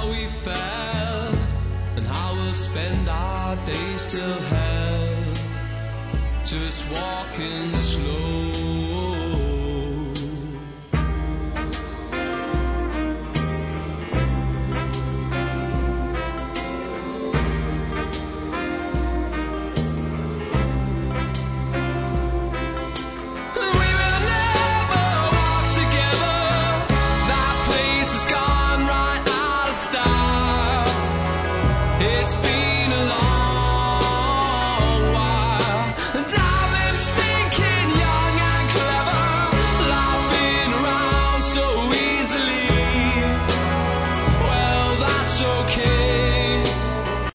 how we fell and how we'll spend our days till hell, just walking slow.